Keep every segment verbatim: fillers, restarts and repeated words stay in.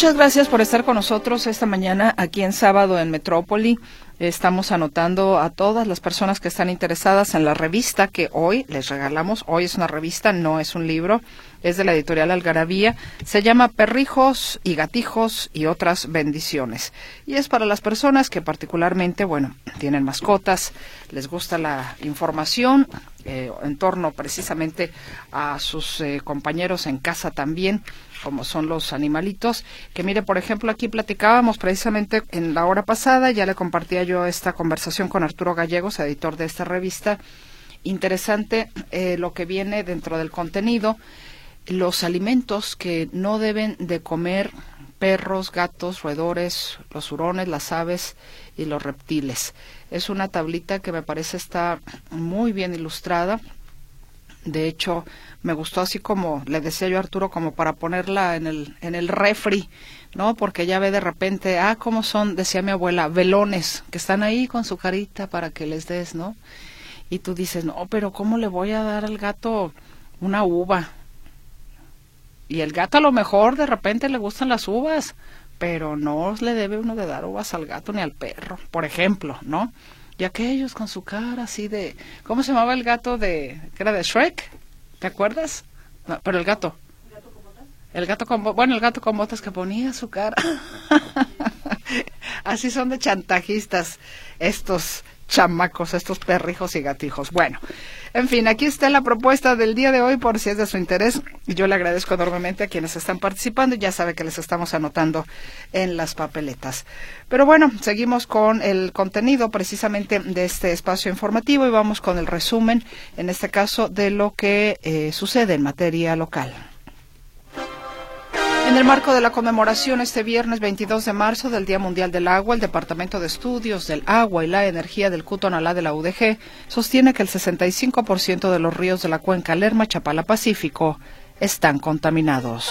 Muchas gracias por estar con nosotros esta mañana aquí en Sábado en Metrópoli. Estamos anotando a todas las personas que están interesadas en la revista que hoy les regalamos. Hoy es una revista, no es un libro, es de la editorial Algarabía. Se llama Perrijos y Gatijos y otras bendiciones. Y es para las personas que particularmente, bueno, tienen mascotas, les gusta la información eh, en torno precisamente a sus eh, compañeros en casa también, como son los animalitos, que mire, por ejemplo, aquí platicábamos precisamente en la hora pasada, ya le compartía yo esta conversación con Arturo Gallegos, editor de esta revista. Interesante eh, lo que viene dentro del contenido, los alimentos que no deben de comer perros, gatos, roedores, los hurones, las aves y los reptiles. Es una tablita que me parece está muy bien ilustrada. De hecho, me gustó así como le decía yo a Arturo, como para ponerla en el en el refri, ¿no? Porque ya ve de repente, ah, cómo son, decía mi abuela, velones, que están ahí con su carita para que les des, ¿no? Y tú dices, no, pero ¿cómo le voy a dar al gato una uva? Y el gato a lo mejor de repente le gustan las uvas, pero no le debe uno de dar uvas al gato ni al perro, por ejemplo, ¿no? Y aquellos con su cara así de... ¿Cómo se llamaba el gato de... que era de Shrek? ¿Te acuerdas? No, pero el gato. ¿El gato con botas? El gato con botas. Bueno, el gato con botas que ponía su cara. Así son de chantajistas estos chamacos, estos perrijos y gatijos. Bueno, en fin, aquí está la propuesta del día de hoy por si es de su interés. Y yo le agradezco enormemente a quienes están participando. Ya sabe que les estamos anotando en las papeletas. Pero bueno, seguimos con el contenido precisamente de este espacio informativo y vamos con el resumen, en este caso, de lo que eh, sucede en materia local. En el marco de la conmemoración este viernes veintidós de marzo del Día Mundial del Agua, el Departamento de Estudios del Agua y la Energía del Cutonalá de la U D G sostiene que el sesenta y cinco por ciento de los ríos de la cuenca Lerma-Chapala-Pacífico están contaminados.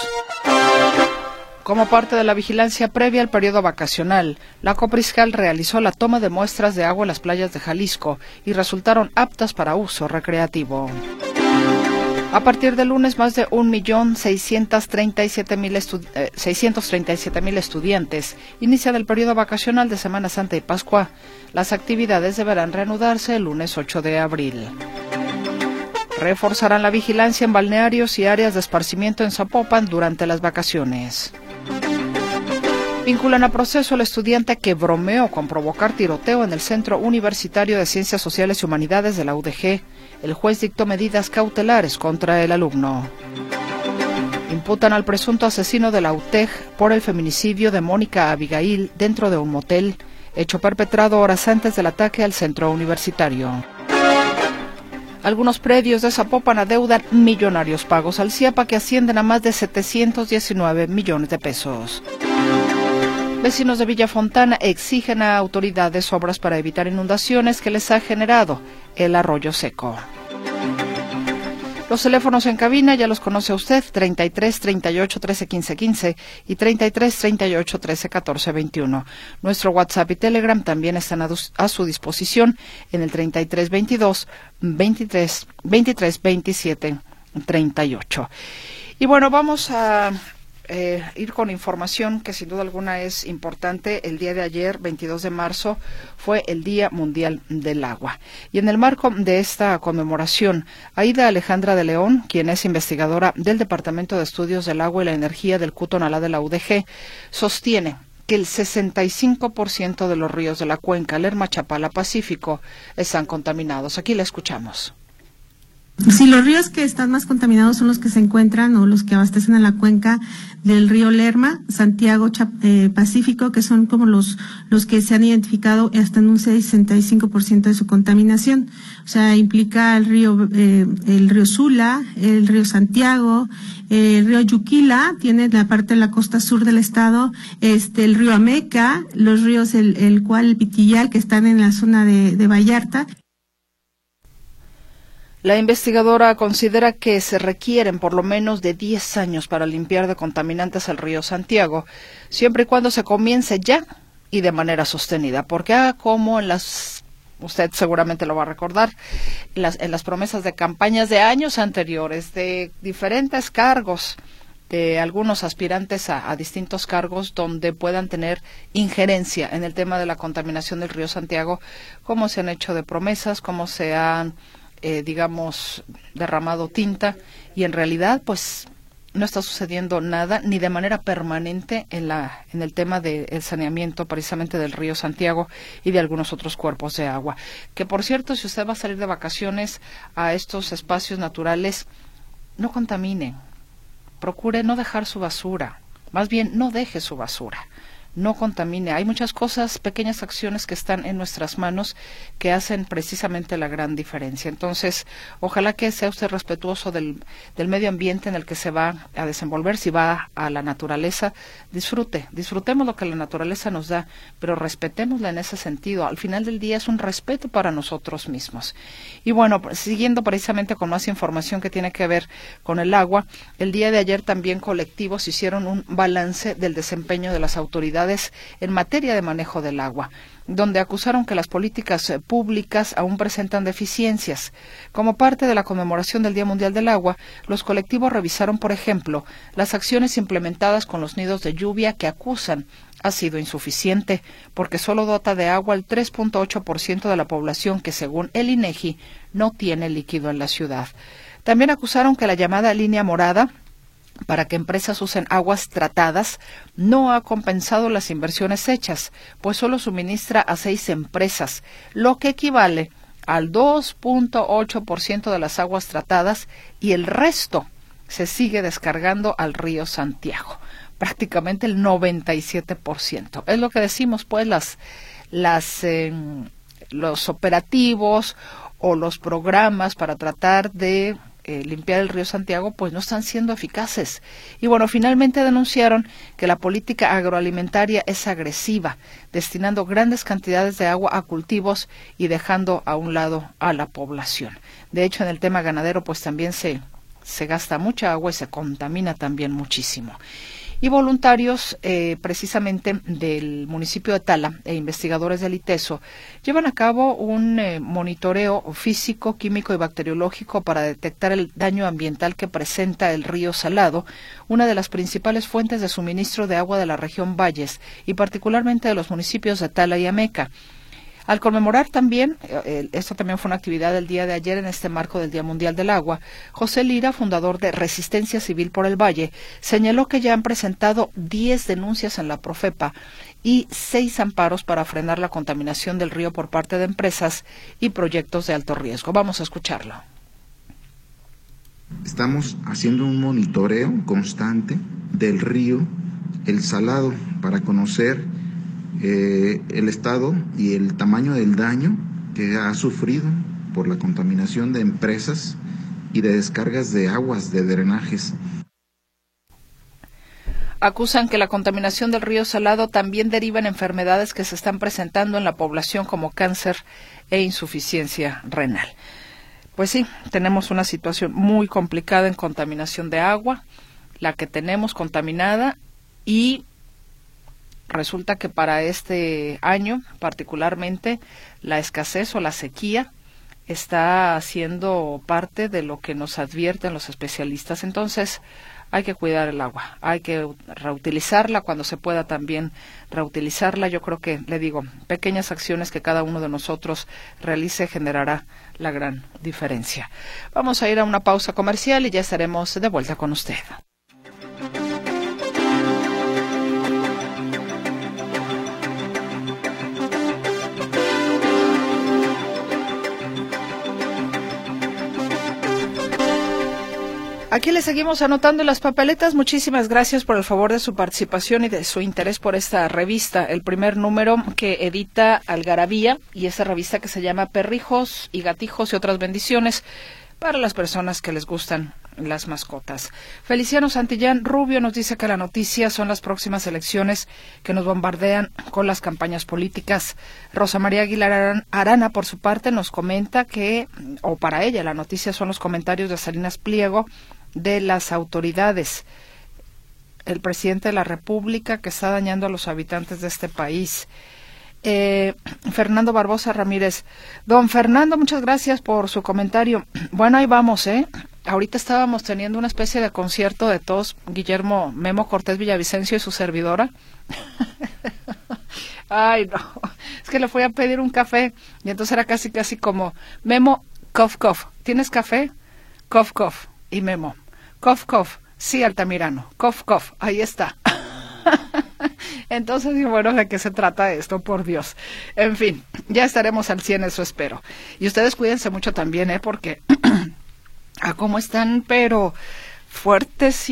Como parte de la vigilancia previa al periodo vacacional, la Copriscal realizó la toma de muestras de agua en las playas de Jalisco y resultaron aptas para uso recreativo. A partir del lunes, más de un millón seiscientos treinta y siete mil estudiantes inician el periodo vacacional de Semana Santa y Pascua. Las actividades deberán reanudarse el lunes ocho de abril. Reforzarán la vigilancia en balnearios y áreas de esparcimiento en Zapopan durante las vacaciones. Vinculan a proceso al estudiante que bromeó con provocar tiroteo en el Centro Universitario de Ciencias Sociales y Humanidades de la U D G. El juez dictó medidas cautelares contra el alumno. Imputan al presunto asesino de la U T E G por el feminicidio de Mónica Abigail dentro de un motel, hecho perpetrado horas antes del ataque al centro universitario. Algunos predios de Zapopan adeudan millonarios pagos al CIAPA que ascienden a más de setecientos diecinueve millones de pesos. Vecinos de Villa Fontana exigen a autoridades obras para evitar inundaciones que les ha generado el arroyo seco. Los teléfonos en cabina ya los conoce usted, treinta y tres, treinta y ocho, trece, quince, quince y treinta y tres, treinta y ocho, trece, catorce, veintiuno. Nuestro WhatsApp y Telegram también están a, a su disposición en el treinta y tres, veintidós, veintitrés, veintitrés, veintisiete, treinta y ocho. Y bueno, vamos a... Eh, ir con información que sin duda alguna es importante. El día de ayer, veintidós de marzo, fue el Día Mundial del Agua. Y en el marco de esta conmemoración, Aida Alejandra de León, quien es investigadora del Departamento de Estudios del Agua y la Energía del Cutonalá de la U D G, sostiene que el sesenta y cinco por ciento de los ríos de la cuenca Lerma-Chapala-Pacífico están contaminados. Aquí la escuchamos. Sí, los ríos que están más contaminados son los que se encuentran o los que abastecen a la cuenca del río Lerma, Santiago, eh, Pacífico, que son como los los que se han identificado hasta en un sesenta y cinco por ciento de su contaminación. O sea, implica el río eh, el río Sula, el río Santiago, eh, el río Yuquila, tiene la parte de la costa sur del estado, este el río Ameca, los ríos el, el cual el Pitillal, que están en la zona de, de Vallarta. La investigadora considera que se requieren por lo menos de diez años para limpiar de contaminantes el río Santiago, siempre y cuando se comience ya y de manera sostenida, porque ah, como en las, usted seguramente lo va a recordar, en las, en las promesas de campañas de años anteriores, de diferentes cargos eh, algunos aspirantes a, a distintos cargos donde puedan tener injerencia en el tema de la contaminación del río Santiago, cómo se han hecho de promesas, cómo se han, eh, digamos, derramado tinta, y en realidad, pues, no está sucediendo nada, ni de manera permanente en la en el tema del saneamiento precisamente del río Santiago y de algunos otros cuerpos de agua. Que, por cierto, si usted va a salir de vacaciones a estos espacios naturales, no contamine, procure no dejar su basura, más bien no deje su basura, no contamine. Hay muchas cosas, pequeñas acciones que están en nuestras manos que hacen precisamente la gran diferencia. Entonces, ojalá que sea usted respetuoso del, del medio ambiente en el que se va a desenvolver. Si va a la naturaleza, disfrute, disfrutemos lo que la naturaleza nos da, pero respetémosla en ese sentido. Al final del día es un respeto para nosotros mismos. Y bueno, siguiendo precisamente con más información que tiene que ver con el agua, el día de ayer también colectivos hicieron un balance del desempeño de las autoridades en materia de manejo del agua, donde acusaron que las políticas públicas aún presentan deficiencias. Como parte de la conmemoración del Día Mundial del Agua, los colectivos revisaron, por ejemplo, las acciones implementadas con los nidos de lluvia que acusan ha sido insuficiente, porque solo dota de agua el tres punto ocho por ciento de la población que, según el INEGI, no tiene líquido en la ciudad. También acusaron que la llamada línea morada, para que empresas usen aguas tratadas, no ha compensado las inversiones hechas, pues solo suministra a seis empresas, lo que equivale al dos punto ocho por ciento de las aguas tratadas, y el resto se sigue descargando al río Santiago, prácticamente el noventa y siete por ciento. Es lo que decimos, pues, las, las, eh, los operativos o los programas para tratar de Eh, limpiar el río Santiago, pues no están siendo eficaces. Y bueno, finalmente denunciaron que la política agroalimentaria es agresiva, destinando grandes cantidades de agua a cultivos y dejando a un lado a la población. De hecho, en el tema ganadero, pues también se, se gasta mucha agua y se contamina también muchísimo. Y voluntarios eh, precisamente del municipio de Tala e investigadores del ITESO llevan a cabo un eh, monitoreo físico, químico y bacteriológico para detectar el daño ambiental que presenta el río Salado, una de las principales fuentes de suministro de agua de la región Valles y particularmente de los municipios de Tala y Ameca. Al conmemorar también, eh, esto también fue una actividad del día de ayer en este marco del Día Mundial del Agua, José Lira, fundador de Resistencia Civil por el Valle, señaló que ya han presentado diez denuncias en la Profepa y seis amparos para frenar la contaminación del río por parte de empresas y proyectos de alto riesgo. Vamos a escucharlo. Estamos haciendo un monitoreo constante del río El Salado para conocer Eh, el estado y el tamaño del daño que ha sufrido por la contaminación de empresas y de descargas de aguas, de drenajes. Acusan que la contaminación del río Salado también deriva en enfermedades que se están presentando en la población como cáncer e insuficiencia renal. Pues sí, tenemos una situación muy complicada en contaminación de agua, la que tenemos contaminada, y resulta que para este año, particularmente, la escasez o la sequía está siendo parte de lo que nos advierten los especialistas. Entonces, hay que cuidar el agua, hay que reutilizarla cuando se pueda también reutilizarla. Yo creo que, le digo, pequeñas acciones que cada uno de nosotros realice generará la gran diferencia. Vamos a ir a una pausa comercial y ya estaremos de vuelta con usted. Aquí le seguimos anotando las papeletas. Muchísimas gracias por el favor de su participación y de su interés por esta revista, el primer número que edita Algarabía, y esa revista que se llama Perrijos y Gatijos y otras bendiciones para las personas que les gustan las mascotas. Feliciano Santillán Rubio nos dice que la noticia son las próximas elecciones que nos bombardean con las campañas políticas. Rosa María Aguilar Arana, por su parte, nos comenta que, o para ella, la noticia son los comentarios de Salinas Pliego de las autoridades, el presidente de la República, que está dañando a los habitantes de este país. Eh, Fernando Barbosa Ramírez. Don Fernando, muchas gracias por su comentario. Bueno, ahí vamos, ¿eh? ahorita estábamos teniendo una especie de concierto de todos, Guillermo Memo Cortés Villavicencio y su servidora. Ay, no, es que le fui a pedir un café y entonces era casi, casi como, Memo, cof, cof, ¿tienes café? Cof, cof, y Memo, cof, cof, sí, Altamirano, cof, cof, ahí está. Entonces, y bueno, ¿de qué se trata esto? Por Dios. En fin, ya estaremos al cien, eso espero. Y ustedes cuídense mucho también, ¿eh? Porque, a cómo están, pero fuertes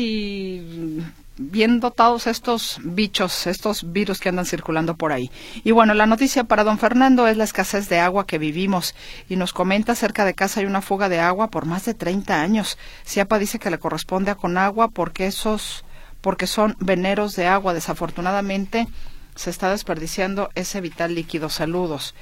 y bien dotados estos bichos, estos virus que andan circulando por ahí. Y bueno, la noticia para don Fernando es la escasez de agua que vivimos y nos comenta cerca de casa hay una fuga de agua por más de treinta años. Ciapa dice que le corresponde a Conagua porque esos, porque son veneros de agua. Desafortunadamente se está desperdiciando ese vital líquido. Saludos.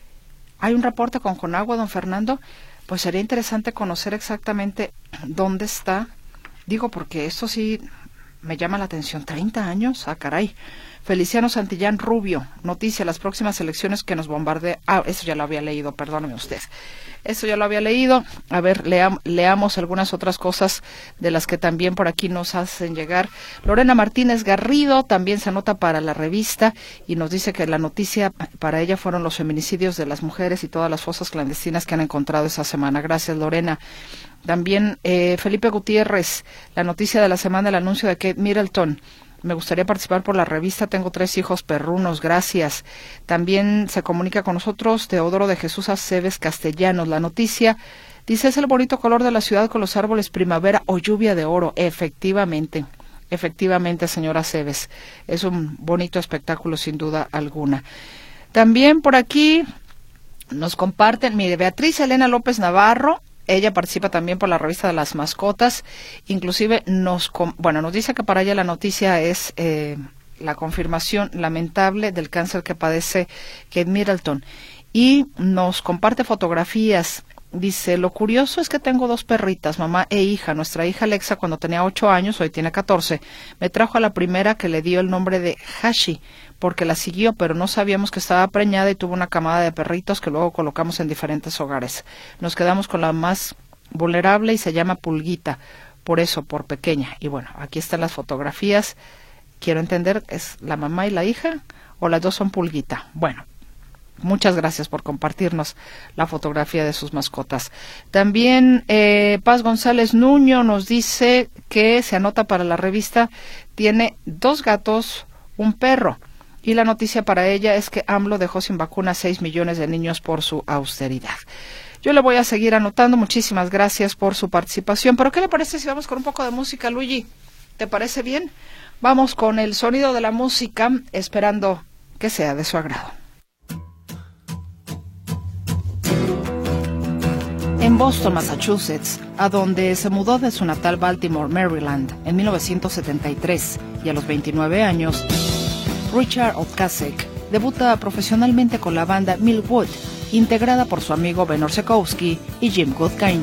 ¿Hay un reporte con Conagua, don Fernando? Pues sería interesante conocer exactamente dónde está. Digo, porque esto sí me llama la atención. ¿treinta años? Ah, caray. Feliciano Santillán Rubio. Noticia, las próximas elecciones que nos bombardea. Ah, eso ya lo había leído, perdóneme usted. Eso ya lo había leído. A ver, leam, leamos algunas otras cosas de las que también por aquí nos hacen llegar. Lorena Martínez Garrido también se anota para la revista y nos dice que la noticia para ella fueron los feminicidios de las mujeres y todas las fosas clandestinas que han encontrado esa semana. Gracias, Lorena. También eh, Felipe Gutiérrez, la noticia de la semana, el anuncio de Kate Middleton. Me gustaría participar por la revista, tengo tres hijos perrunos, gracias. También se comunica con nosotros Teodoro de Jesús Aceves Castellanos. La noticia dice, es el bonito color de la ciudad con los árboles primavera o lluvia de oro. Efectivamente, efectivamente, señora Aceves, es un bonito espectáculo sin duda alguna. También por aquí nos comparten, mire, Beatriz Elena López Navarro. Ella participa también por la revista de las mascotas, inclusive nos, bueno, nos dice que para ella la noticia es eh, la confirmación lamentable del cáncer que padece Kate Middleton y nos comparte fotografías. Dice, lo curioso es que tengo dos perritas, mamá e hija. Nuestra hija Alexa, cuando tenía ocho años, hoy tiene catorce, me trajo a la primera que le dio el nombre de Hashi, porque la siguió, pero no sabíamos que estaba preñada y tuvo una camada de perritos que luego colocamos en diferentes hogares. Nos quedamos con la más vulnerable y se llama Pulguita, por eso, por pequeña. Y bueno, aquí están las fotografías. Quiero entender, ¿es la mamá y la hija o las dos son Pulguita? Bueno. Muchas gracias por compartirnos la fotografía de sus mascotas. También eh, Paz González Nuño nos dice que se anota para la revista, tiene dos gatos, un perro. Y la noticia para ella es que AMLO dejó sin vacuna a seis millones de niños por su austeridad. Yo le voy a seguir anotando. Muchísimas gracias por su participación. Pero ¿qué le parece si vamos con un poco de música, Luigi? ¿Te parece bien? Vamos con el sonido de la música, esperando que sea de su agrado. En Boston, Massachusetts, a donde se mudó de su natal Baltimore, Maryland, en mil novecientos setenta y tres, y a los veintinueve años, Richard Ocasek debuta profesionalmente con la banda Millwood, integrada por su amigo Ben Orzechowski y Jim Goodkind.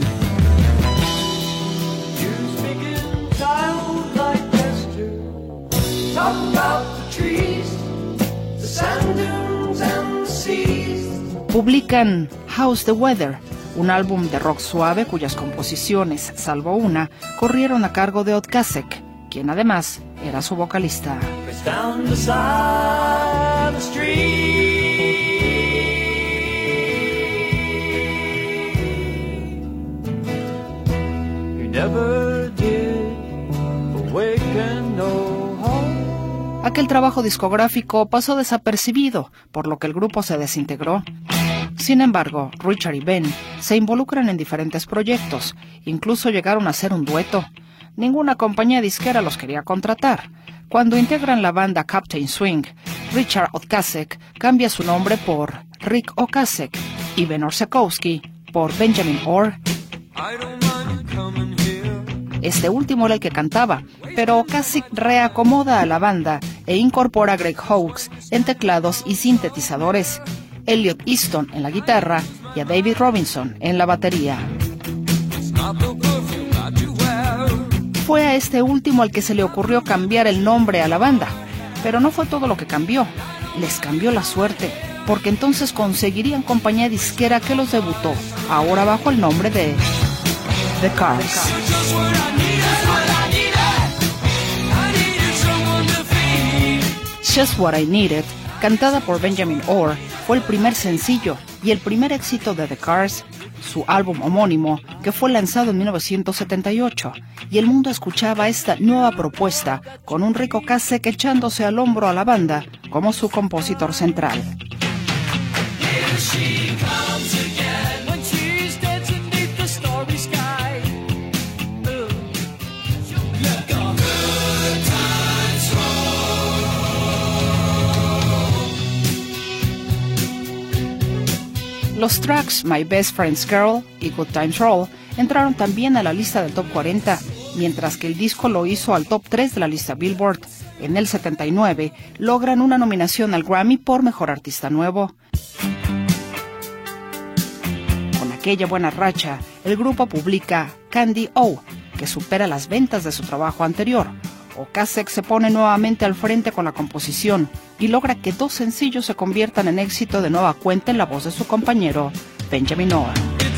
Publican How's the Weather, un álbum de rock suave cuyas composiciones, salvo una, corrieron a cargo de Ocasek, quien además era su vocalista. Aquel trabajo discográfico pasó desapercibido, por lo que el grupo se desintegró. Sin embargo, Richard y Ben se involucran en diferentes proyectos, incluso llegaron a hacer un dueto. Ninguna compañía disquera los quería contratar. Cuando integran la banda Captain Swing, Richard Ocasek cambia su nombre por Rick Ocasek y Ben Orzechowski por Benjamin Orr. Este último era el que cantaba, pero Ocasek reacomoda a la banda e incorpora a Greg Hawkes en teclados y sintetizadores, Elliot Easton en la guitarra y a David Robinson en la batería. Fue a este último al que se le ocurrió cambiar el nombre a la banda, pero no fue todo lo que cambió, les cambió la suerte, porque entonces conseguirían compañía disquera que los debutó, ahora bajo el nombre de The Cars. Just What I Needed, cantada por Benjamin Orr, fue el primer sencillo y el primer éxito de The Cars, su álbum homónimo, que fue lanzado en mil novecientos setenta y ocho, y el mundo escuchaba esta nueva propuesta con un Rico Ocasek echándose al hombro a la banda como su compositor central. Los tracks My Best Friend's Girl y Good Times Roll entraron también a la lista del Top cuarenta, mientras que el disco lo hizo al Top tres de la lista Billboard. En el setenta y nueve logran una nominación al Grammy por Mejor Artista Nuevo. Con aquella buena racha, el grupo publica Candy O, que supera las ventas de su trabajo anterior. Ocasek se pone nuevamente al frente con la composición y logra que dos sencillos se conviertan en éxito de nueva cuenta en la voz de su compañero, Benjamin Orr.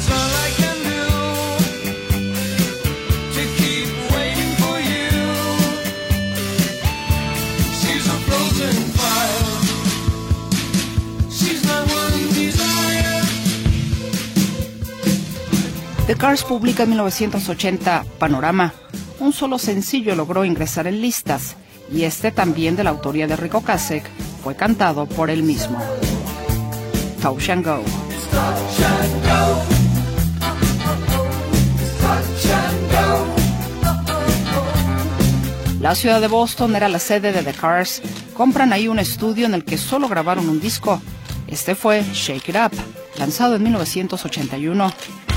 The Cars publica en mil novecientos ochenta Panorama. Un solo sencillo logró ingresar en listas, y este también de la autoría de Rico Ocasek fue cantado por él mismo. Touch and Go. La ciudad de Boston era la sede de The Cars. Compran ahí un estudio en el que solo grabaron un disco. Este fue Shake It Up, lanzado en mil novecientos ochenta y uno.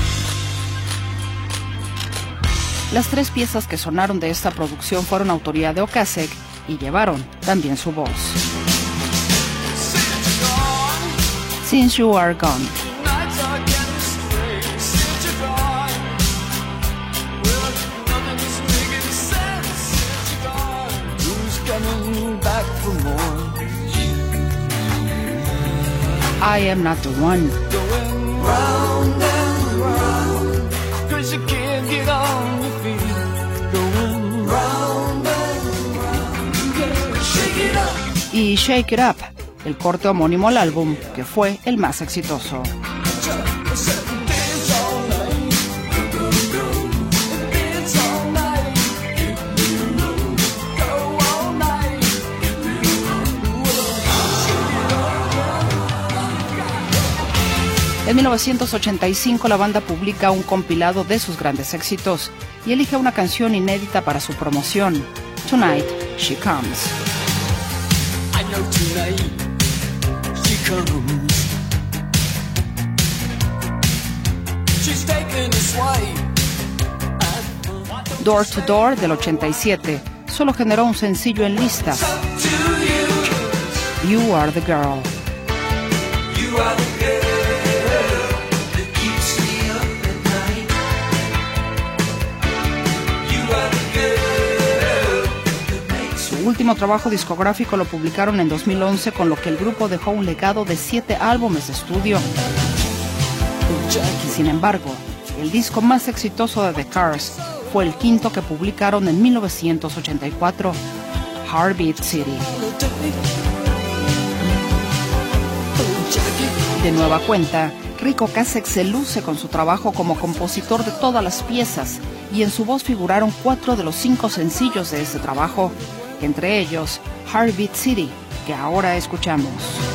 Las tres piezas que sonaron de esta producción fueron autoría de Ocasek y llevaron también su voz. Since You Are Gone. I Am Not the One. Y Shake It Up, el corte homónimo al álbum, que fue el más exitoso. En mil novecientos ochenta y cinco la banda publica un compilado de sus grandes éxitos y elige una canción inédita para su promoción, Tonight She Comes. Door to Door del ochenta y siete solo generó un sencillo en listas. You Are the Girl. Su último trabajo discográfico lo publicaron en dos mil once, con lo que el grupo dejó un legado de siete álbumes de estudio. Sin embargo, el disco más exitoso de The Cars fue el quinto que publicaron en mil novecientos ochenta y cuatro, Heartbeat City. De nueva cuenta, Rico Ocasek se luce con su trabajo como compositor de todas las piezas, y en su voz figuraron cuatro de los cinco sencillos de este trabajo, entre ellos Heartbeat City, que ahora escuchamos.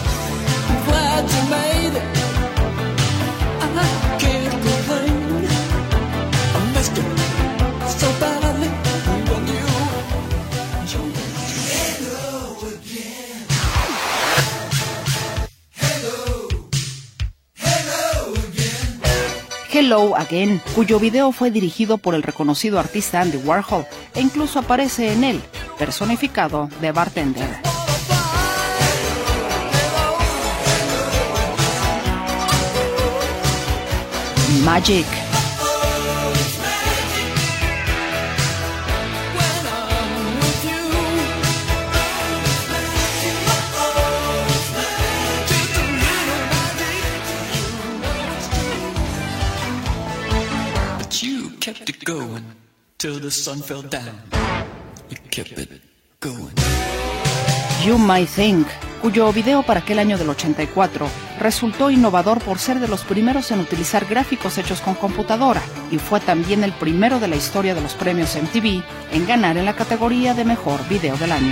Hello Again, cuyo video fue dirigido por el reconocido artista Andy Warhol, e incluso aparece en él, personificado de bartender. Magic. kept it going till the sun fell down. You kept it going. You Might Think, cuyo video para aquel año del ochenta y cuatro resultó innovador por ser de los primeros en utilizar gráficos hechos con computadora y fue también el primero de la historia de los premios M T V en ganar en la categoría de Mejor Video del Año.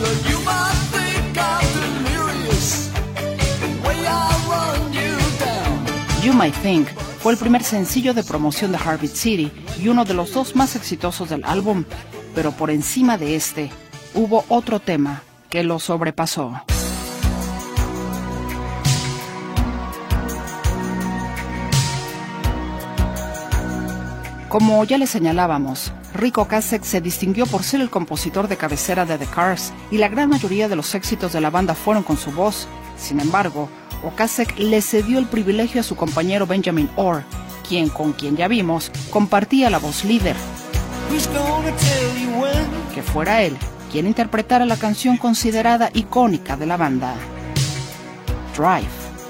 You Might Think fue el primer sencillo de promoción de Heartbeat City y uno de los dos más exitosos del álbum, pero por encima de este hubo otro tema que lo sobrepasó. Como ya le señalábamos, Ric Ocasek se distinguió por ser el compositor de cabecera de The Cars y la gran mayoría de los éxitos de la banda fueron con su voz. Sin embargo, Ocasek le cedió el privilegio a su compañero Benjamin Orr, quien, con quien ya vimos, compartía la voz líder. Que fuera él quien interpretara la canción considerada icónica de la banda, Drive.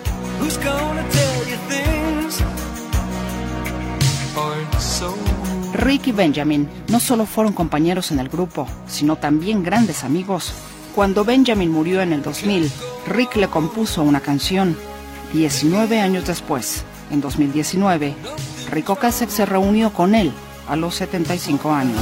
Rick y Benjamin no solo fueron compañeros en el grupo, sino también grandes amigos. Cuando Benjamin murió en el dos mil, Rick le compuso una canción. diecinueve años después, en dos mil diecinueve, Ric Ocasek se reunió con él a los setenta y cinco años.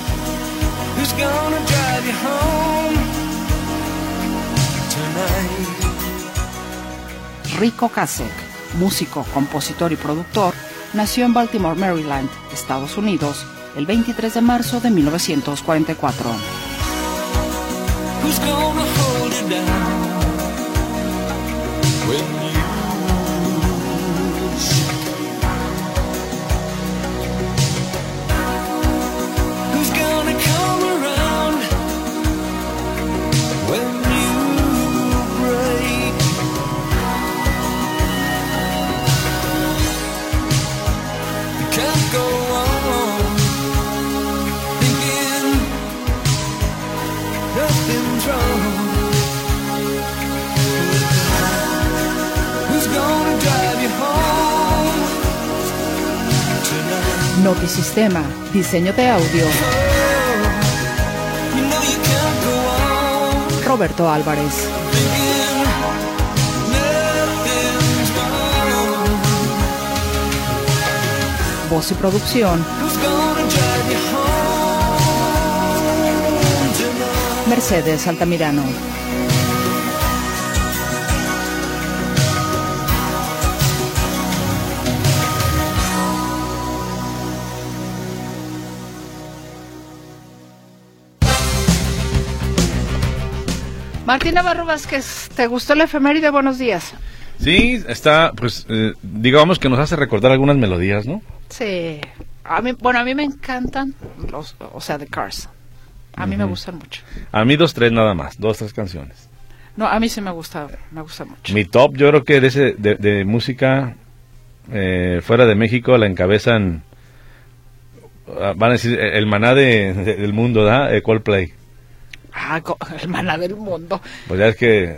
Ric Ocasek, músico, compositor y productor, nació en Baltimore, Maryland, Estados Unidos, el veintitrés de marzo de mil novecientos cuarenta y cuatro. Notisistema, diseño de audio. Roberto Álvarez. Voz y producción. Mercedes Altamirano. Martín Navarro Vázquez, ¿te gustó la efeméride? Buenos días. Sí, está, pues, eh, digamos que nos hace recordar algunas melodías, ¿no? Sí, a mí, bueno, a mí me encantan los, o sea, The Cars. A mí uh-huh. me gustan mucho. A mí dos, tres nada más, dos, tres canciones. No, a mí sí me gusta, me gusta mucho. Mi top, yo creo que de, ese, de, de música eh, fuera de México la encabezan, van a decir, el maná de, de, del mundo, ¿da? Eh, Coldplay. Ah, el maná del mundo. Pues ya es que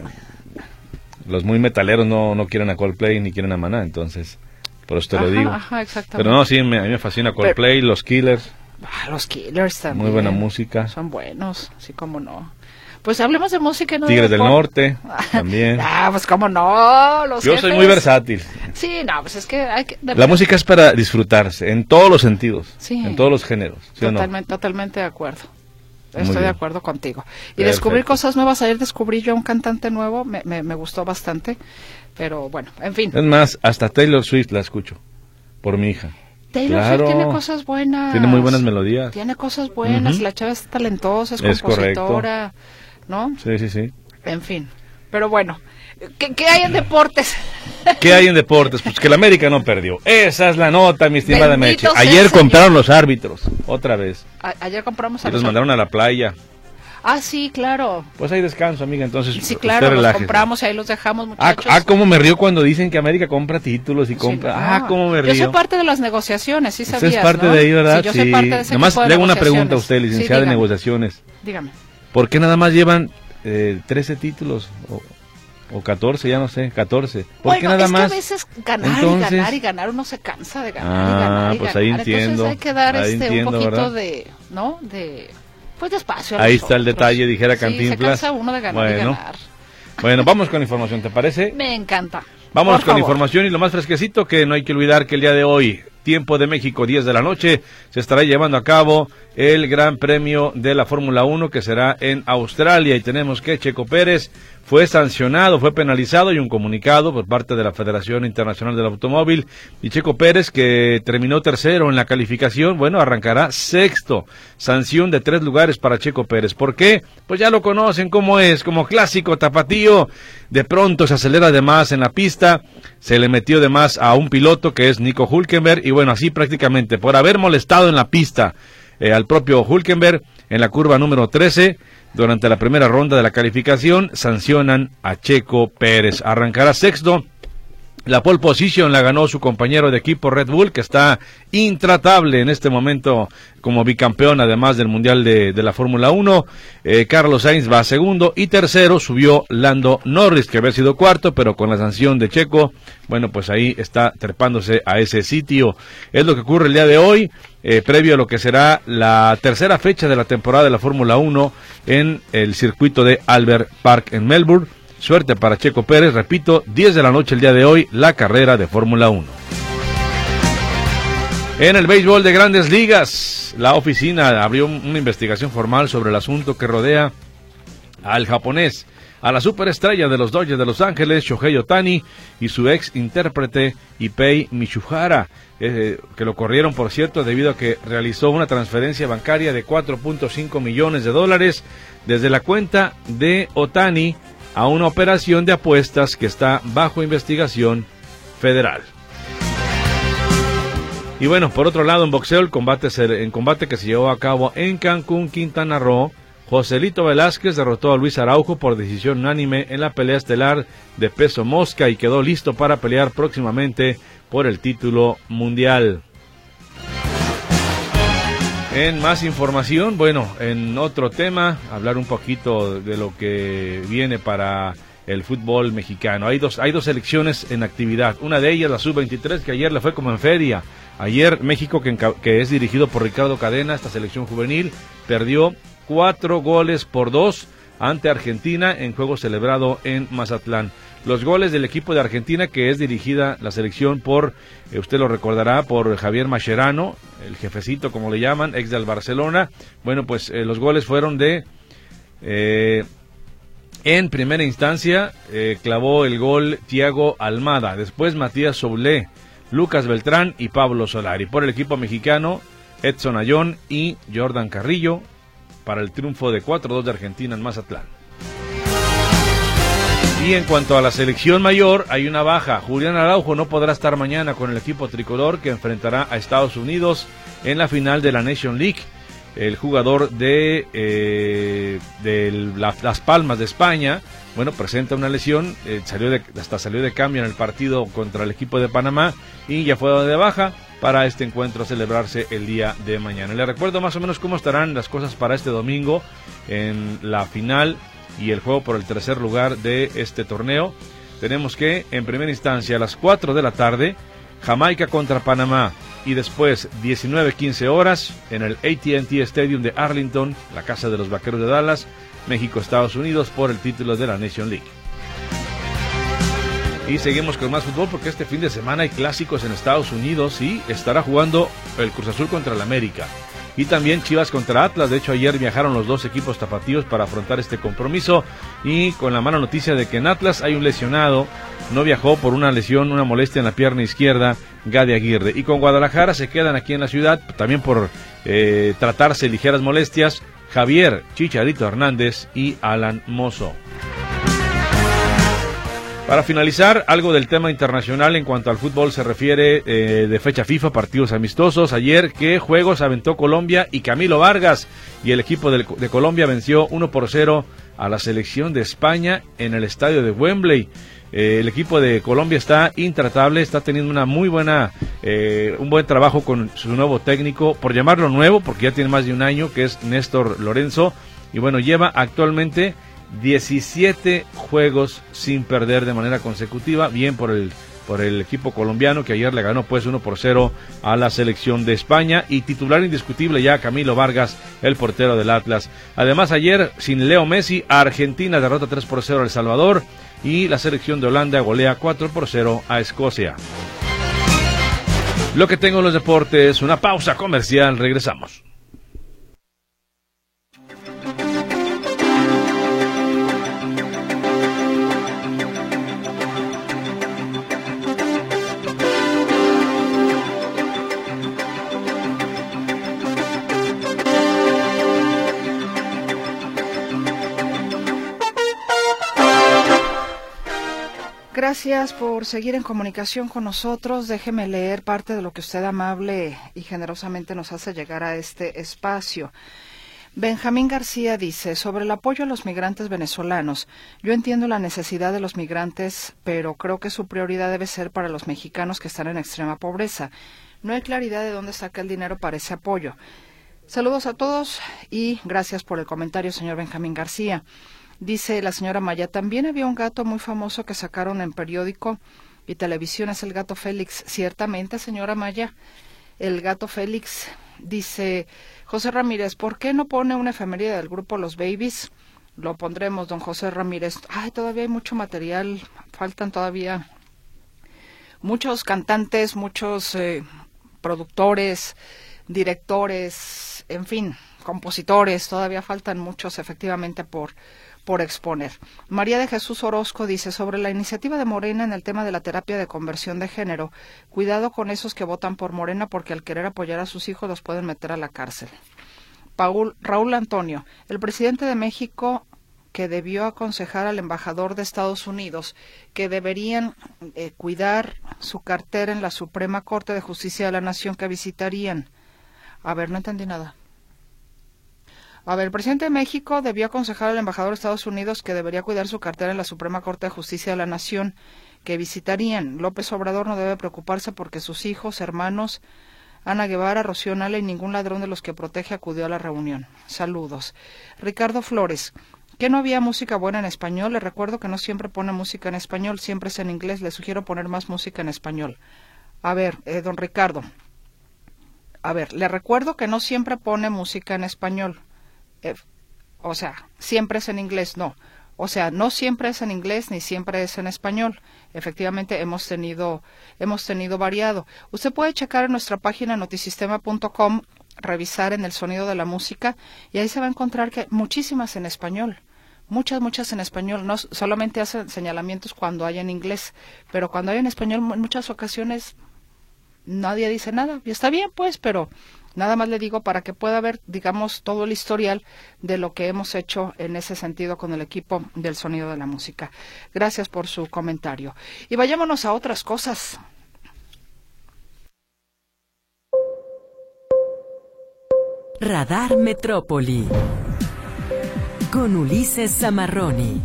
los muy metaleros no, no quieren a Coldplay ni quieren a Maná, entonces, por eso te ajá, lo digo. Ajá, exactamente. Pero no, sí, me, a mí me fascina Coldplay, Pero, los Killers. Ah, los Killers también. Muy buena música. Son buenos, sí, cómo no. Pues hablemos de música, ¿no? Tigres del Norte, también. Ah, pues cómo no. Los Yo jefes. soy muy versátil. Sí, no, pues es que hay que... La música es para disfrutarse, en todos los sentidos, sí, en todos los géneros. ¿sí totalmente, o no? totalmente de acuerdo. Estoy de acuerdo contigo. Y Perfecto. Descubrir cosas nuevas. Ayer descubrí yo un cantante nuevo, me, me, me gustó bastante, pero bueno, en fin. Es más, hasta Taylor Swift la escucho, por mi hija. Taylor claro. Swift tiene cosas buenas. Tiene muy buenas melodías. Tiene cosas buenas, uh-huh. La chava es talentosa, es, es compositora, correcto. ¿No? Sí, sí, sí. En fin, pero bueno, ¿qué, qué hay en deportes? ¿Qué hay en deportes? Pues que el América no perdió. Esa es la nota, mi estimada Meche. Ayer compraron los árbitros, otra vez. A, ayer compramos a y los mandaron a la playa. Ah, sí, claro. Pues hay descanso, amiga, entonces sí, claro, los compramos y ahí los dejamos, muchachos. Ah, ah, cómo me río cuando dicen que América compra títulos y compra. Sí, no. Ah, cómo me río. Yo soy parte de las negociaciones, sí sabías, Usted es parte ¿no? de ahí, ¿verdad? Sí, yo soy parte de ese Nomás tipo de le hago una negociaciones. pregunta a usted, licenciada sí, en negociaciones. Dígame. ¿Por qué nada más llevan eh, trece títulos? O, o catorce, ya no sé, catorce. ¿Por bueno, qué nada es más? Que a veces ganar Entonces, y ganar y ganar uno se cansa de ganar ah, y ganar y pues ganar. ahí entiendo. Entonces hay que dar ahí este entiendo, un poquito ¿verdad? de, ¿no? De pues de espacio. A Ahí los está el otros. detalle, dijera Sí, Cantinflas. se cansa uno de ganar bueno, y ganar. Bueno, vamos con información, ¿te parece? Me encanta. Vámonos Por con favor. información y lo más fresquecito, que no hay que olvidar que el día de hoy, tiempo de México, diez de la noche, se estará llevando a cabo el Gran Premio de la Fórmula uno, que será en Australia, y tenemos que Checo Pérez fue sancionado, fue penalizado, y un comunicado por parte de la Federación Internacional del Automóvil, y Checo Pérez, que terminó tercero en la calificación, bueno, arrancará sexto, sanción de tres lugares para Checo Pérez. ¿Por qué? Pues ya lo conocen cómo es, como clásico tapatío, de pronto se acelera de más en la pista, se le metió de más a un piloto que es Nico Hülkenberg, y bueno, así prácticamente, por haber molestado en la pista eh, al propio Hülkenberg, en la curva número trece, durante la primera ronda de la calificación, sancionan a Checo Pérez. Arrancará sexto. La pole position la ganó su compañero de equipo Red Bull, que está intratable en este momento como bicampeón, además del Mundial de, de la Fórmula uno. Eh, Carlos Sainz va a segundo, y tercero subió Lando Norris, que había sido cuarto, pero con la sanción de Checo, bueno, pues ahí está trepándose a ese sitio. Es lo que ocurre el día de hoy, eh, previo a lo que será la tercera fecha de la temporada de la Fórmula uno en el circuito de Albert Park en Melbourne. Suerte para Checo Pérez, repito, diez de la noche el día de hoy, la carrera de Fórmula uno. En el béisbol de Grandes Ligas, la oficina abrió una investigación formal sobre el asunto que rodea al japonés, a la superestrella de los Dodgers de Los Ángeles, Shohei Ohtani, y su ex intérprete Ipei Michuhara, eh, que lo corrieron, por cierto, debido a que realizó una transferencia bancaria de cuatro punto cinco millones de dólares desde la cuenta de Ohtani a una operación de apuestas que está bajo investigación federal. Y bueno, por otro lado, en boxeo, el combate, en combate que se llevó a cabo en Cancún, Quintana Roo, Joselito Velázquez derrotó a Luis Araujo por decisión unánime en la pelea estelar de peso mosca, y quedó listo para pelear próximamente por el título mundial. En más información, bueno, en otro tema, hablar un poquito de lo que viene para el fútbol mexicano. Hay dos, hay dos selecciones en actividad. Una de ellas, la sub veintitrés, que ayer le fue como en feria. Ayer México, que, que es dirigido por Ricardo Cadena, esta selección juvenil, perdió cuatro goles por dos ante Argentina en juego celebrado en Mazatlán. Los goles del equipo de Argentina, que es dirigida la selección por, eh, usted lo recordará, por Javier Mascherano, el jefecito como le llaman, ex del Barcelona. Bueno, pues eh, los goles fueron de, eh, en primera instancia, eh, clavó el gol Thiago Almada, después Matías Soulé, Lucas Beltrán y Pablo Solari. Por el equipo mexicano, Edson Ayón y Jordan Carrillo, para el triunfo de cuatro dos de Argentina en Mazatlán. Y en cuanto a la selección mayor, hay una baja. Julián Araujo no podrá estar mañana con el equipo tricolor, que enfrentará a Estados Unidos en la final de la Nation League. El jugador de, eh, de la, Las Palmas de España, bueno, presenta una lesión, eh, salió de, hasta salió de cambio en el partido contra el equipo de Panamá, y ya fue de baja para este encuentro a celebrarse el día de mañana. Le recuerdo más o menos cómo estarán las cosas para este domingo en la final y el juego por el tercer lugar de este torneo. Tenemos que, en primera instancia, a las cuatro de la tarde, Jamaica contra Panamá, y después, diecinueve quince horas, en el A T and T Stadium de Arlington, la casa de los Vaqueros de Dallas, México-Estados Unidos por el título de la Nation League. Y seguimos con más fútbol, porque este fin de semana hay clásicos en Estados Unidos, y estará jugando el Cruz Azul contra el América. Y también Chivas contra Atlas. De hecho, ayer viajaron los dos equipos tapatíos para afrontar este compromiso, y con la mala noticia de que en Atlas hay un lesionado. No viajó por una lesión, una molestia en la pierna izquierda, Gadi Aguirre. Y con Guadalajara se quedan aquí en la ciudad, también por eh, tratarse ligeras molestias, Javier Chicharito Hernández y Alan Mozo. Para finalizar, algo del tema internacional en cuanto al fútbol se refiere, eh, de fecha FIFA, partidos amistosos. Ayer, ¿qué juegos aventó Colombia y Camilo Vargas? Y el equipo de, de Colombia venció uno por cero a la selección de España en el estadio de Wembley. Eh, el equipo de Colombia está intratable, está teniendo una muy buena, eh, un buen trabajo con su nuevo técnico, por llamarlo nuevo, porque ya tiene más de un año, que es Néstor Lorenzo. Y bueno, lleva actualmente diecisiete juegos sin perder de manera consecutiva, bien por el por el equipo colombiano que ayer le ganó pues uno por cero a la selección de España, y titular indiscutible ya Camilo Vargas, el portero del Atlas. Además, ayer sin Leo Messi, Argentina derrota tres por cero a El Salvador y la selección de Holanda golea cuatro por cero a Escocia. Lo que tengo en los deportes, una pausa comercial, regresamos. Gracias por seguir en comunicación con nosotros. Déjeme leer parte de lo que usted amable y generosamente nos hace llegar a este espacio. Benjamín García dice, sobre el apoyo a los migrantes venezolanos, yo entiendo la necesidad de los migrantes, pero creo que su prioridad debe ser para los mexicanos que están en extrema pobreza. No hay claridad de dónde saca el dinero para ese apoyo. Saludos a todos y gracias por el comentario, señor Benjamín García. Dice la señora Maya, también había un gato muy famoso que sacaron en periódico y televisión, es el gato Félix. Ciertamente, señora Maya, el gato Félix. Dice José Ramírez, ¿por qué no pone una efeméride del grupo Los Babies? Lo pondremos, don José Ramírez. Ay, todavía hay mucho material, faltan todavía muchos cantantes, muchos eh, productores, directores, en fin, compositores, todavía faltan muchos efectivamente por por exponer. María de Jesús Orozco dice, sobre la iniciativa de Morena en el tema de la terapia de conversión de género, cuidado con esos que votan por Morena porque al querer apoyar a sus hijos los pueden meter a la cárcel. Paul, Raúl Antonio, el presidente de México que debió aconsejar al embajador de Estados Unidos que deberían eh, cuidar su cartera en la Suprema Corte de Justicia de la Nación que visitarían. A ver, no entendí nada. A ver, el presidente de México debió aconsejar al embajador de Estados Unidos que debería cuidar su cartera en la Suprema Corte de Justicia de la Nación que visitarían. López Obrador no debe preocuparse porque sus hijos, hermanos, Ana Guevara, Rocío Nale y ningún ladrón de los que protege acudió a la reunión. Saludos. Ricardo Flores, ¿que no había música buena en español? Le recuerdo que no siempre pone música en español, siempre es en inglés. Le sugiero poner más música en español. A ver, eh, don Ricardo. A ver, le recuerdo que no siempre pone música en español. Eh, o sea, siempre es en inglés, no. O sea, no siempre es en inglés ni siempre es en español. Efectivamente, hemos tenido, hemos tenido variado. Usted puede checar en nuestra página notisistema punto com, revisar en el sonido de la música y ahí se va a encontrar que muchísimas en español. Muchas, muchas en español. No solamente hacen señalamientos cuando hay en inglés, pero cuando hay en español en muchas ocasiones nadie dice nada. Y está bien, pues, pero nada más le digo para que pueda ver, digamos, todo el historial de lo que hemos hecho en ese sentido con el equipo del sonido de la música. Gracias por su comentario. Y vayámonos a otras cosas. Radar Metrópoli con Ulises Zamarroni.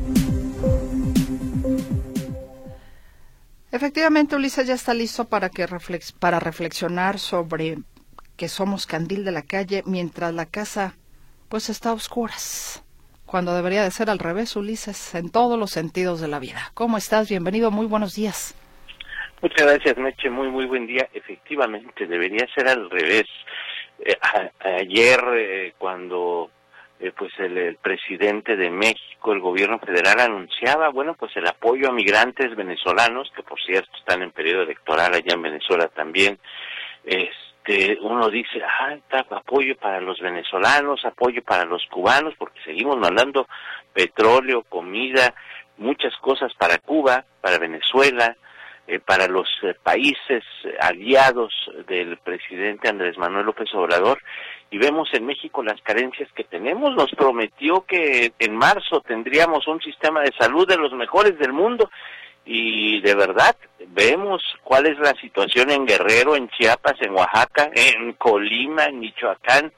Efectivamente, Ulises ya está listo para que reflex- para reflexionar sobre que somos candil de la calle mientras la casa pues está a oscuras, cuando debería de ser al revés, Ulises, en todos los sentidos de la vida. ¿Cómo estás? Bienvenido, muy buenos días. Muchas gracias, Meche, muy muy buen día. Efectivamente, debería ser al revés. Eh, a, ayer, eh, cuando eh, pues el, el presidente de México, el gobierno federal, anunciaba, bueno, pues el apoyo a migrantes venezolanos, que por cierto están en periodo electoral allá en Venezuela también, este, uno dice, ah, está apoyo para los venezolanos, apoyo para los cubanos, porque seguimos mandando petróleo, comida, muchas cosas para Cuba, para Venezuela, eh, para los eh, países aliados del presidente Andrés Manuel López Obrador, y vemos en México las carencias que tenemos. Nos prometió que en marzo tendríamos un sistema de salud de los mejores del mundo, y de verdad vemos cuál es la situación en Guerrero, en Chiapas, en Oaxaca, en Colima, en Michoacán,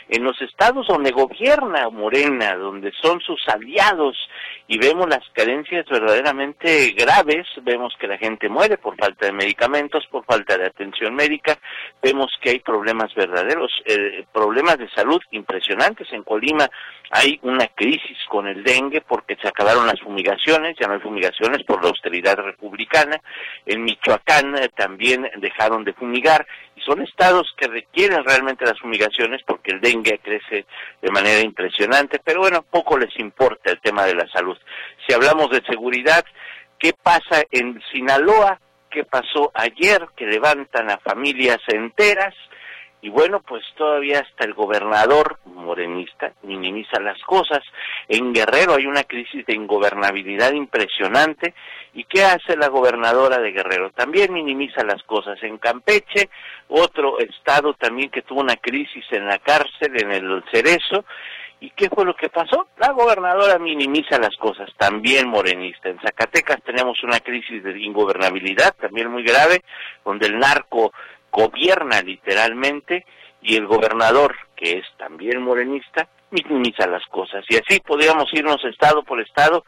En los estados donde gobierna Morena, donde son sus aliados, y vemos las carencias verdaderamente graves, vemos que la gente muere por falta de medicamentos, por falta de atención médica, vemos que hay problemas verdaderos, eh, problemas de salud impresionantes. En Colima hay una crisis con el dengue porque se acabaron las fumigaciones, ya no hay fumigaciones por la austeridad republicana. En Michoacán eh, también dejaron de fumigar, y son estados que requieren realmente las fumigaciones porque el dengue crece de manera impresionante, pero bueno, poco les importa el tema de la salud. Si hablamos de seguridad, ¿qué pasa en Sinaloa? ¿Qué pasó ayer? Que levantan a familias enteras, y bueno, pues todavía hasta el gobernador morenista minimiza las cosas. En Guerrero hay una crisis de ingobernabilidad impresionante, ¿y qué hace la gobernadora de Guerrero? También minimiza las cosas. En Campeche, otro estado también que tuvo una crisis en la cárcel, en el Cerezo, ¿y qué fue lo que pasó? La gobernadora minimiza las cosas, también morenista. En Zacatecas tenemos una crisis de ingobernabilidad, también muy grave, donde el narco gobierna literalmente, y el gobernador, que es también morenista, minimiza las cosas. Y así podríamos irnos estado por estado,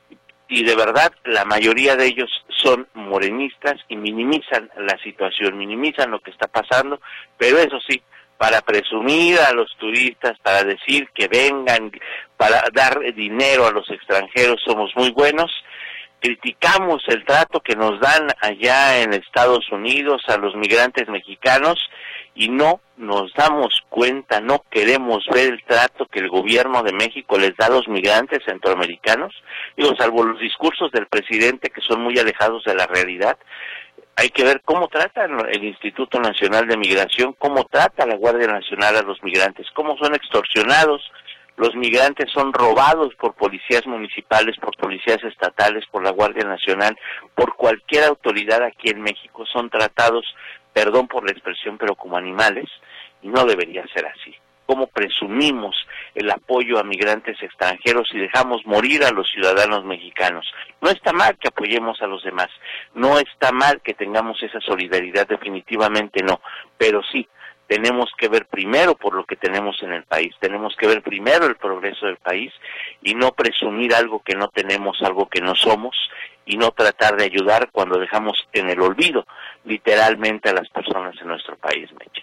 y de verdad la mayoría de ellos son morenistas y minimizan la situación, minimizan lo que está pasando, pero eso sí, para presumir a los turistas, para decir que vengan, para dar dinero a los extranjeros, somos muy buenos. Criticamos el trato que nos dan allá en Estados Unidos a los migrantes mexicanos, y no nos damos cuenta, no queremos ver el trato que el gobierno de México les da a los migrantes centroamericanos. Digo, salvo los discursos del presidente que son muy alejados de la realidad. Hay que ver cómo trata el Instituto Nacional de Migración, cómo trata la Guardia Nacional a los migrantes, cómo son extorsionados. Los migrantes son robados por policías municipales, por policías estatales, por la Guardia Nacional, por cualquier autoridad aquí en México. Son tratados, perdón por la expresión, pero como animales, y no debería ser así. ¿Cómo presumimos el apoyo a migrantes extranjeros y dejamos morir a los ciudadanos mexicanos? No está mal que apoyemos a los demás, no está mal que tengamos esa solidaridad, definitivamente no, pero sí, tenemos que ver primero por lo que tenemos en el país, tenemos que ver primero el progreso del país y no presumir algo que no tenemos, algo que no somos, y no tratar de ayudar cuando dejamos en el olvido literalmente a las personas en nuestro país, Meche.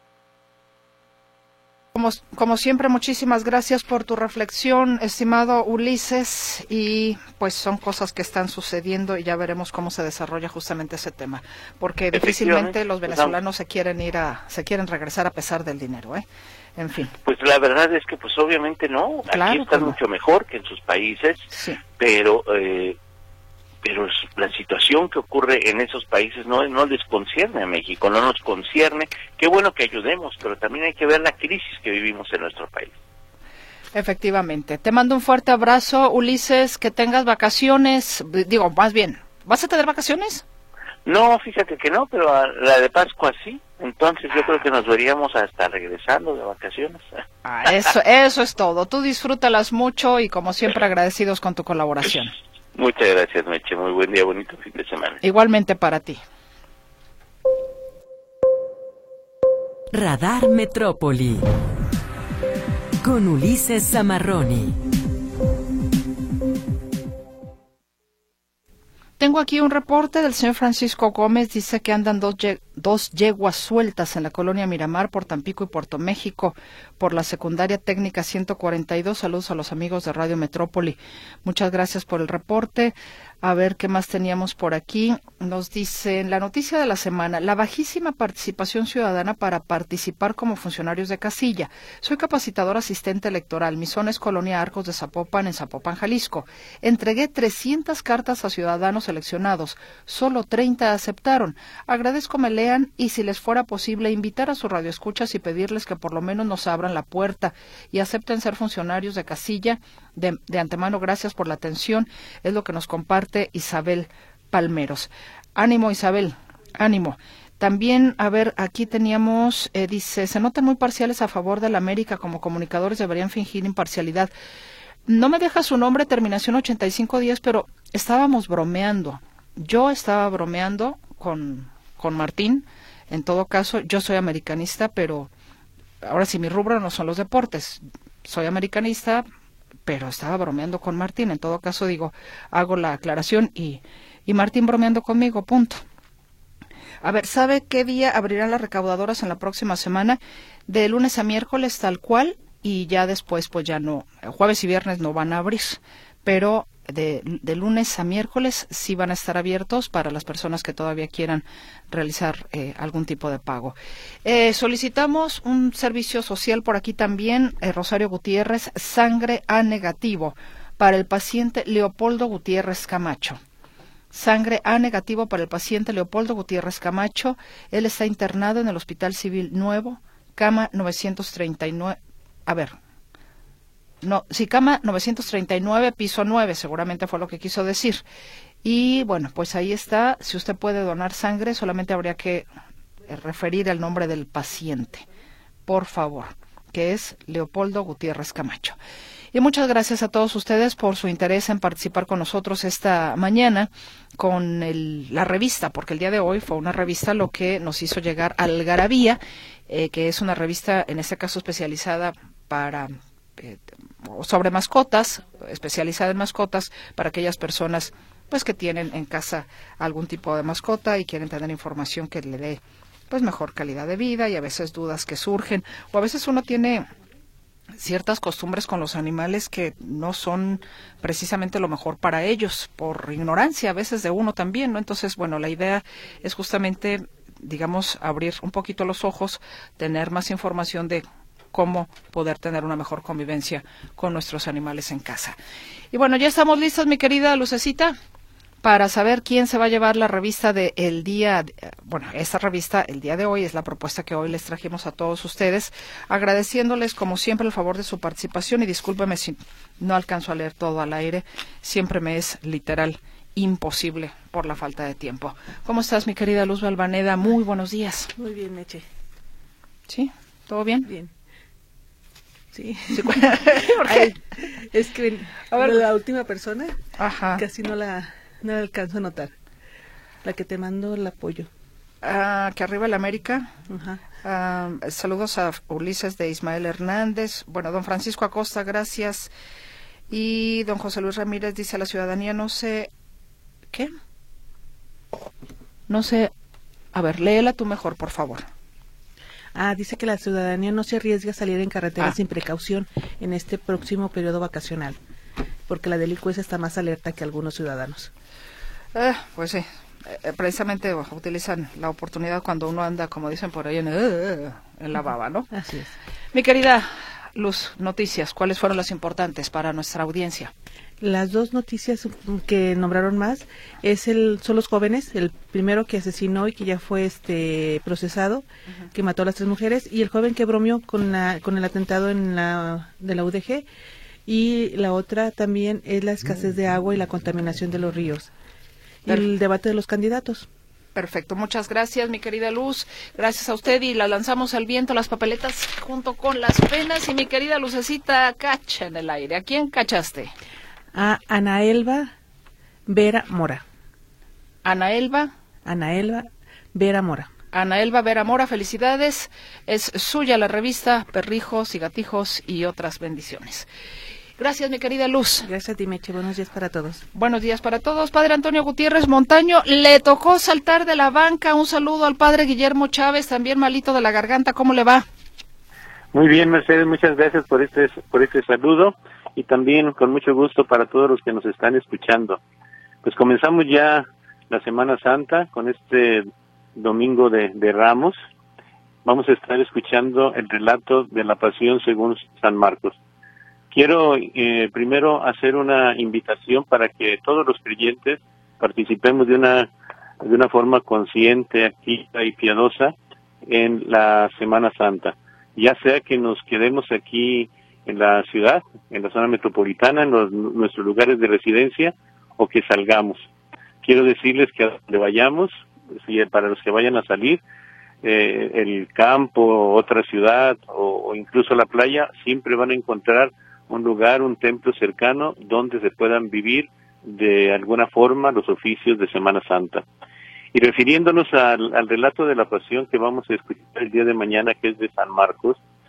Como, como siempre, muchísimas gracias por tu reflexión, estimado Ulises, y pues son cosas que están sucediendo y ya veremos cómo se desarrolla justamente ese tema, porque difícilmente los venezolanos se quieren ir a, se quieren regresar a pesar del dinero, ¿eh? En fin. Pues la verdad es que pues obviamente no, claro, aquí están ¿cómo? mucho mejor que en sus países, sí. pero eh, pero la situación que ocurre en esos países no, no les concierne a México, no nos concierne. Qué bueno que ayudemos, pero también hay que ver la crisis que vivimos en nuestro país. Efectivamente. Te mando un fuerte abrazo, Ulises, que tengas vacaciones, digo, más bien, ¿vas a tener vacaciones? No, fíjate que no, pero la de Pascua sí, entonces yo creo que nos veríamos hasta regresando de vacaciones. Ah, eso, eso es todo. Tú disfrútalas mucho y como siempre agradecidos con tu colaboración. Muchas gracias, Meche. Muy buen día, bonito fin de semana. Igualmente para ti. Radar Metrópoli con Ulises Zamarroni. Tengo aquí un reporte del señor Francisco Gómez. Dice que andan dos, ye- dos yeguas sueltas en la colonia Miramar por Tampico y Puerto México por la secundaria técnica ciento cuarenta y dos. Saludos a los amigos de Radio Metrópoli. Muchas gracias por el reporte. A ver qué más teníamos por aquí. Nos dicen la noticia de la semana: la bajísima participación ciudadana para participar como funcionarios de casilla. Soy capacitador asistente electoral. Mi zona es Colonia Arcos de Zapopan, en Zapopan, Jalisco. Entregué trescientas cartas a ciudadanos seleccionados. Solo treinta aceptaron. Agradezco me lean y, si les fuera posible, invitar a sus radioescuchas y pedirles que por lo menos nos abran la puerta y acepten ser funcionarios de casilla. De, de antemano, gracias por la atención. Es lo que nos comparte Isabel Palmeros. Ánimo, Isabel, ánimo. También, a ver, aquí teníamos, eh, dice, se notan muy parciales a favor de la América. Como comunicadores deberían fingir imparcialidad. No me deja su nombre, terminación ochenta y cinco diez, pero estábamos bromeando. Yo estaba bromeando con, con Martín. En todo caso, yo soy americanista, pero ahora sí, mi rubro no son los deportes. Soy americanista, pero estaba bromeando con Martín. En todo caso, digo, hago la aclaración y, y Martín bromeando conmigo, punto. A ver, ¿sabe qué día abrirán las recaudadoras en la próxima semana? De lunes a miércoles, tal cual, y ya después, pues ya no, jueves y viernes no van a abrir, pero de, de lunes a miércoles sí van a estar abiertos para las personas que todavía quieran realizar eh, algún tipo de pago. Eh, solicitamos un servicio social por aquí también, eh, Rosario Gutiérrez, sangre A negativo para el paciente Leopoldo Gutiérrez Camacho. Sangre A negativo para el paciente Leopoldo Gutiérrez Camacho. Él está internado en el Hospital Civil Nuevo, cama novecientos treinta y nueve. A ver, no, sí, cama novecientos treinta y nueve, piso nueve, seguramente fue lo que quiso decir. Y bueno, pues ahí está. Si usted puede donar sangre, solamente habría que referir el nombre del paciente, por favor, que es Leopoldo Gutiérrez Camacho. Y muchas gracias a todos ustedes por su interés en participar con nosotros esta mañana con el, la revista, porque el día de hoy fue una revista lo que nos hizo llegar Algarabía, eh, que es una revista, en este caso especializada para eh, sobre mascotas, especializada en mascotas para aquellas personas pues que tienen en casa algún tipo de mascota y quieren tener información que le dé pues mejor calidad de vida, y a veces dudas que surgen, o a veces uno tiene ciertas costumbres con los animales que no son precisamente lo mejor para ellos, por ignorancia a veces de uno también, ¿no? Entonces, bueno, la idea es justamente, digamos, abrir un poquito los ojos, tener más información de cómo poder tener una mejor convivencia con nuestros animales en casa. Y bueno, ya estamos listas, mi querida Lucecita, para saber quién se va a llevar la revista de el día, bueno, esta revista el día de hoy es la propuesta que hoy les trajimos a todos ustedes, agradeciéndoles como siempre el favor de su participación, y discúlpeme si no alcanzo a leer todo al aire, siempre me es literal imposible por la falta de tiempo. ¿Cómo estás, mi querida Luz Balvaneda? Muy buenos días. Muy bien, Meche. ¿Sí? ¿Todo bien? Bien. Sí. ¿Sí? ¿Por qué? Ay, es que a ver, la última persona ajá, casi no la, no la alcanzo a notar. La que te mandó el apoyo. Ah, que arriba el América. Ajá. Ah, saludos a Ulises de Ismael Hernández. Bueno, don Francisco Acosta, gracias. Y don José Luis Ramírez dice a la ciudadanía, no sé... ¿Qué? No sé... A ver, léela tú mejor, por favor. Ah, dice que la ciudadanía no se arriesga a salir en carretera Ah. sin precaución en este próximo periodo vacacional, porque la delincuencia está más alerta que algunos ciudadanos. Eh, pues sí, eh, precisamente utilizan la oportunidad cuando uno anda, como dicen por ahí, en, eh, en la baba, ¿no? Así es. Mi querida Luz, noticias, ¿cuáles fueron las importantes para nuestra audiencia? Las dos noticias que nombraron más es el son los jóvenes, el primero que asesinó y que ya fue este procesado, uh-huh, que mató a las tres mujeres, y el joven que bromeó con la con el atentado en la de la U D G, y la otra también es la escasez de agua y la contaminación de los ríos. Y el debate de los candidatos. Perfecto, muchas gracias, mi querida Luz, gracias a usted, y las lanzamos al viento, las papeletas junto con las penas, y mi querida Lucecita cacha en el aire. ¿A quién cachaste? A Ana Elba Vera Mora. Ana Elba. Ana Elba Vera Mora. Ana Elba Vera Mora, felicidades. Es suya la revista Perrijos y Gatijos y otras bendiciones. Gracias, mi querida Luz. Gracias a ti, Meche. Buenos días para todos. Buenos días para todos. Padre Antonio Gutiérrez Montaño, le tocó saltar de la banca. Un saludo al padre Guillermo Chávez, también malito de la garganta. ¿Cómo le va? Muy bien, Mercedes. Muchas gracias por este, por este saludo. Y también con mucho gusto para todos los que nos están escuchando. Pues comenzamos ya la Semana Santa con este domingo de, de Ramos. Vamos a estar escuchando el relato de la Pasión según San Marcos. Quiero eh, primero hacer una invitación para que todos los creyentes participemos de una de una forma consciente, activa y piadosa en la Semana Santa. Ya sea que nos quedemos aquí en la ciudad, en la zona metropolitana, en los, nuestros lugares de residencia, o que salgamos. Quiero decirles que a donde vayamos, si para los que vayan a salir, eh, el campo, otra ciudad, o, o incluso la playa, siempre van a encontrar un lugar, un templo cercano, donde se puedan vivir de alguna forma los oficios de Semana Santa. Y refiriéndonos al, al relato de la Pasión que vamos a escuchar el día de mañana, que es de San Marcos,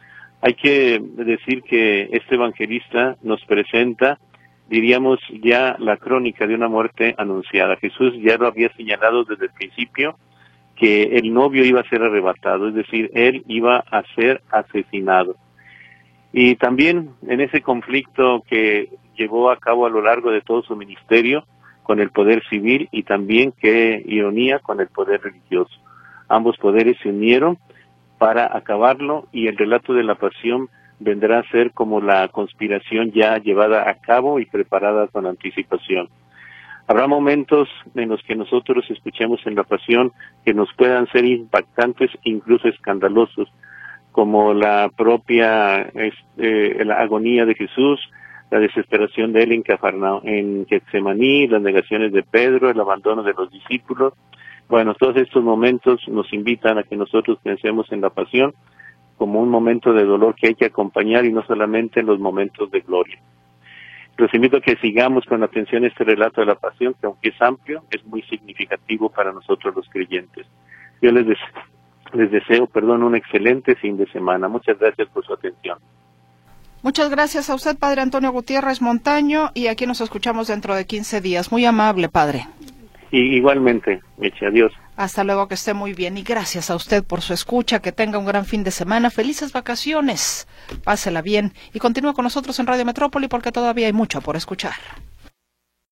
Hay que decir que este evangelista nos presenta, diríamos, ya la crónica de una muerte anunciada. Jesús ya lo había señalado desde el principio, que el novio iba a ser arrebatado, es decir, él iba a ser asesinado. Y también en ese conflicto que llevó a cabo a lo largo de todo su ministerio con el poder civil y también, qué ironía, con el poder religioso. Ambos poderes se unieron para acabarlo y el relato de la pasión vendrá a ser como la conspiración ya llevada a cabo y preparada con anticipación. Habrá momentos en los que nosotros escuchemos en la pasión que nos puedan ser impactantes, incluso escandalosos, como la propia este, la agonía de Jesús, la desesperación de él en Cafarnaúm, en Getsemaní, las negaciones de Pedro, el abandono de los discípulos. Bueno, todos estos momentos nos invitan a que nosotros pensemos en la pasión como un momento de dolor que hay que acompañar y no solamente en los momentos de gloria. Los invito a que sigamos con atención este relato de la pasión, que aunque es amplio, es muy significativo para nosotros los creyentes. Yo les deseo, les deseo, perdón, un excelente fin de semana. Muchas gracias por su atención. Muchas gracias a usted, Padre Antonio Gutiérrez Montaño, y aquí nos escuchamos dentro de quince días. Muy amable, Padre. Y igualmente, Meche, adiós. Hasta luego, que esté muy bien. Y gracias a usted por su escucha, que tenga un gran fin de semana. Felices vacaciones. Pásela bien. Y continúe con nosotros en Radio Metrópoli porque todavía hay mucho por escuchar.